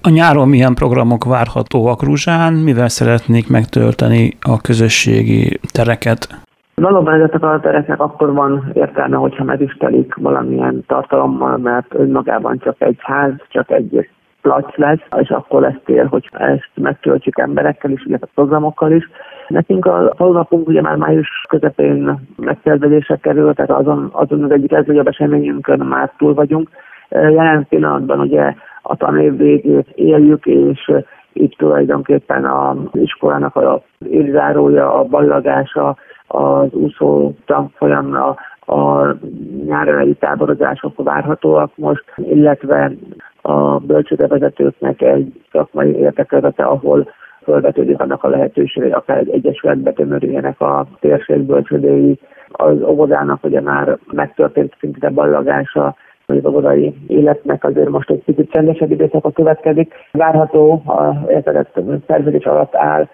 A nyáron milyen programok várhatóak Ruzsán, mivel szeretnék megtölteni a közösségi tereket? Valóban ezeknek a tereknek akkor van értelme, hogyha meg is telik valamilyen tartalommal, mert önmagában csak egy ház, csak egy plac lesz, és akkor lesz tér, hogy ezt megtöltjük emberekkel is, illetve programokkal is. Nekünk a falunapunk ugye már május közepén megszervezésre került, tehát azon az egyik legnagyobb eseményünkön már túl vagyunk. Jelen pillanatban ugye a tanév végét éljük, és itt tulajdonképpen az iskolának az évzárója, a ballagása, az úszó tanfolyamra, a nyári táborozások várhatóak most, illetve a bölcsődevezetőknek egy szakmai értekezete, ahol felvetődik annak a lehetősége, hogy akár egy egyesületbe tömörüljenek a térség bölcsődéi. Az óvodának ugye már megtörtént szinte ballagása, hogy az óvodai életnek azért most egy kicsit csendesebb időszaka következik. Várható, a értetett szervezés alatt áll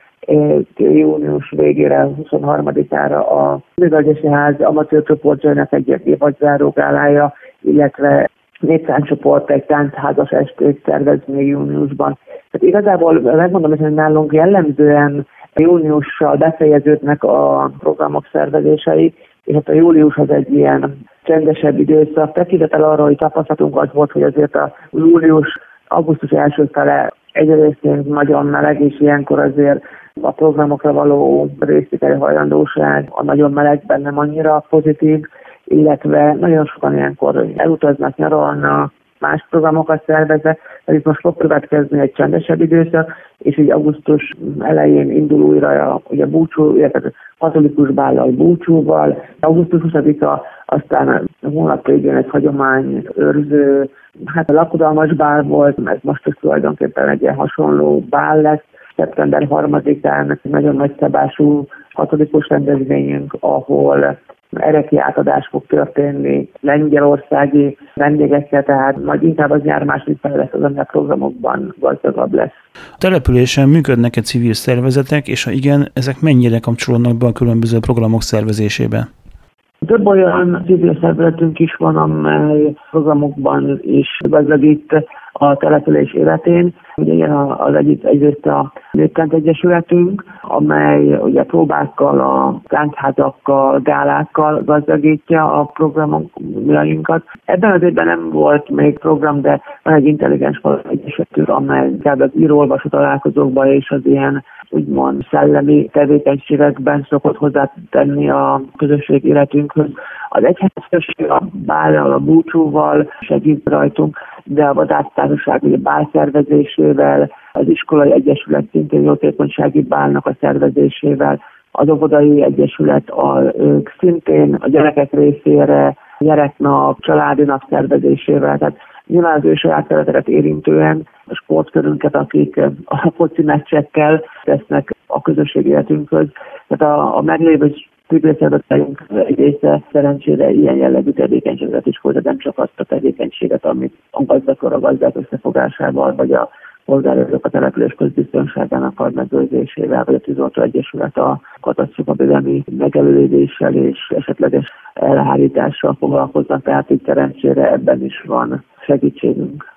június végére, 23-ára a Művelődési Ház amatőr csoportjainak egy évadzáró gálája, illetve néptáncsoport egy táncházas estét szervez még júniusban. Tehát igazából megmondom, hogy nálunk jellemzően júniussal befejeződnek a programok szervezései, és hát a július az egy ilyen csendesebb időszak. Tekintettel arra, hogy tapasztalatunk az volt, hogy azért a augusztus első fele egyrészt nagyon meleg, és ilyenkor azért a programokra való részvételi hajlandóság a nagyon melegben nem annyira pozitív, illetve nagyon sokan ilyenkor elutaznak, nyaralnak, más programokat szervezve, tehát most fog következni egy csendesebb időszak, és így augusztus elején indul újra ugye búcsú, illetve katolikus bállal búcsúval. Augusztus 20-a, aztán a hónap végén egy hagyomány őrző, hát a lakodalmas bál volt, ez most is tulajdonképpen egy ilyen hasonló bál lesz. Szeptember 3-án nagyon nagy szabású katolikus rendezvényünk, ahol ereki átadás fog történni lengyelországi vendégekkel, tehát majd inkább az nyár második fele lesz, az a programokban gazdagabb lesz. A településen működnek-e civil szervezetek, és ha igen, ezek mennyire kapcsolódnak be a különböző programok szervezésébe? Több olyan civil szervezetünk is van, amely programokban is gazdagít a település életén. Ugye ilyen az egyrészt a Nőkent Egyesületünk, amely ugye próbákkal, a táncházakkal, gálákkal gazdagítja a programjainkat. Ebben az évben nem volt még program, de van egy intelligens falu egyesületünk, amely inkább az író-olvasó találkozókban és az ilyen úgymond szellemi tevékenységekben szokott hozzátenni a közösség életünkhöz. Az egyházközség a bállal, a búcsúval segít rajtunk, de a vadásztársaság ugye bál szervezésével, az iskolai egyesület szintén jótékonysági bálnak a szervezésével, az óvodai egyesület ők szintén a gyerekek részére, gyereknap, családi nap szervezésével, tehát nyilván az ő saját területeket érintően a sportkörünket, akik a foci meccsekkel tesznek a közösség életünkhöz. Tehát a meglévő civil szervezeteink egy része szerencsére ilyen jellegű tevékenységet is hozzá, nem csak azt a tevékenységet, amit a gazdakor a gazdák összefogásával, vagy a polgárőrök a település közbiztonságának a megőrzésével, vagy a Tűzoltó Egyesület a katasztrófavédelmi megelőzéssel és esetleges elhárítással foglalkoznak, tehát itt szerencsére ebben is van segítségünk.